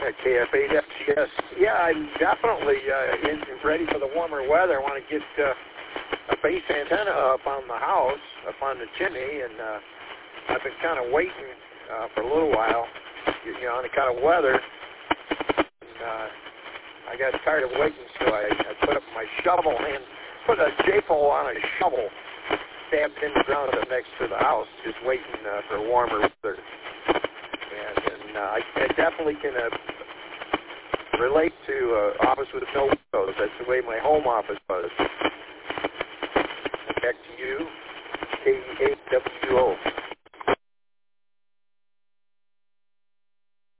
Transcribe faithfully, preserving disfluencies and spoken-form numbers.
at K F eight F G S. Yeah, I'm definitely uh, in, ready for the warmer weather. I want to get uh, a base antenna up on the house, up on the chimney, and uh, I've been kind of waiting uh, for a little while, you know, on the kind of weather. And, uh, I got tired of waiting, so I, I put up my shovel and put a J-pole on a shovel, stabbed in the ground up next to the house, just waiting uh, for warmer weather. And, and uh, I, I definitely can uh, relate to uh, office with no windows. That's the way my home office